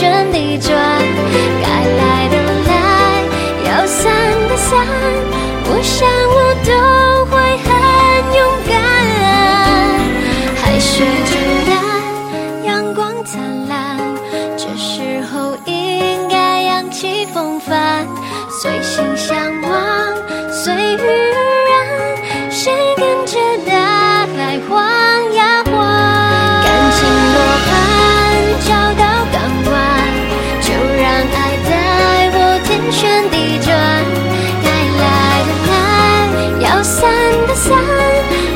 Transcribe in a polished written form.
旋地转，该来的来，要散的散，我想我都会很勇敢。海水蒸淡，阳光灿烂，这时候应该扬起风帆，随心向往，随遇而安，谁跟着大海晃呀晃？感情罗盘找到港湾，就让爱带我天旋地转，该来的来，要散的散，